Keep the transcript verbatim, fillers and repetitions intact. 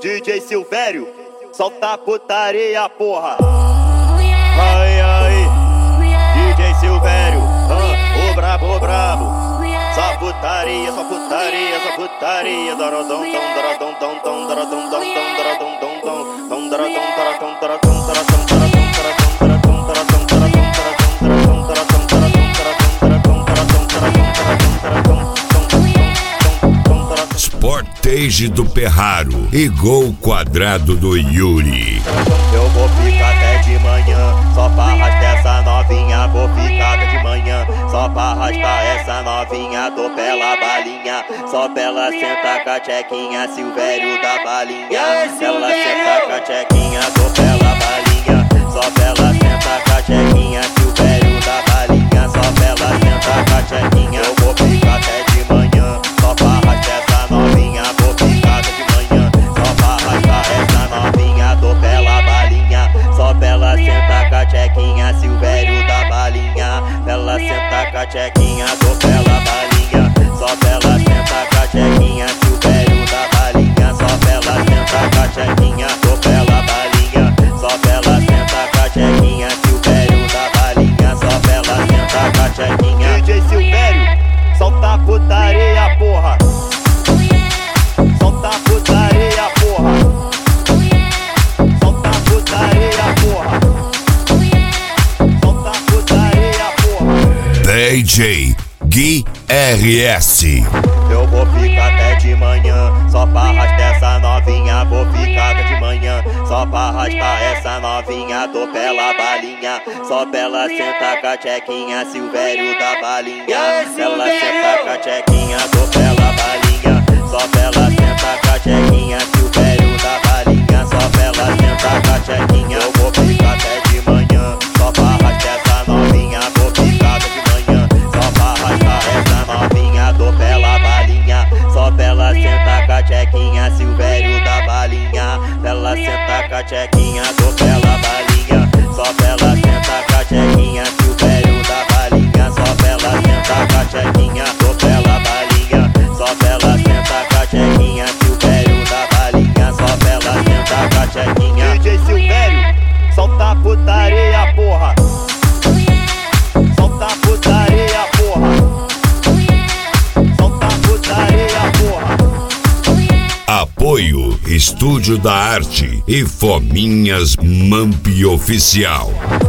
D J Silvério, solta a putaria, porra. Ai, ai, D J Silvério, ah, o brabo, o brabo. Só putaria, só putaria, só putaria. Dorodom, dom, dorodom, dom, dom, dorodom, dom, dom, dorodom, dom, dom, dom, dorodom, dorodom, dorodom, dorodom, dorodom, dorodom, dorodom, dorodom, Sportage do Perraro e gol quadrado do Yuri. Eu vou ficar até de manhã, só pra arrastar essa novinha. Vou ficar até de manhã, só pra arrastar essa novinha. Tô pela balinha, só pra ela sentar com a tchequinha. Silvério da balinha, ela senta com a tchequinha. Tô pela balinha, só pra ela sentar com a tchequinha. Silvério da balinha, só pra ela sentar com a tchequinha. Eu vou ficar até de manhã, só pra arrastar essa novinha. Vou ficar até de manhã, só pra arrastar essa novinha. Tô pela balinha, só pra ela sentar com a tchequinha. Silvério da balinha, ela senta com a tchequinha. Tô pela balinha, só pra ela sentar com a tchequinha. Silvério da balinha, só pra ela sentar com a tchequinha. Tô pela balinha, só pra ela sentar com a tchequinha. Silvério da balinha, só pra ela sentar com a tchequinha. D J Silvério, solta a putaria, porra. Solta a putaria, porra. Solta a putaria, porra. Solta a putaria, porra. D J Gui R S. Eu vou ficar até de manhã, só pra arrastar essa novinha. Vou ficar até de manhã, só pra arrastar essa novinha. Tô pela balinha, só pra ela sentar com a tchequinha. Silvério da balinha, ela senta com a tchequinha. Tô pela balinha, só pra ela sentar com a tchequinha. Silvério da balinha, só pra ela sentar com a tchequinha. Eu vou ficar até de manhã, só pra arrastar essa novinha. Vou ficar até de manhã, só pra arrastar essa novinha. Tô pela balinha, só pra ela sentar com a tchequinha. Silvério da balinha, ela senta com a tchequinha. Tô pela balinha, só pra ela sentar com a tchequinha. Silvério da balinha, só pra ela sentar com a tchequinha. Tô pela balinha, só pra ela sentar com a tchequinha. Silvério da balinha, só pra ela sentar com a tchequinha. D J Silvério, solta a putaria, porra. Solta a putaria, porra. Solta a putaria, porra. Apoio Estúdio da Arte e Fominhas Mamp Oficial.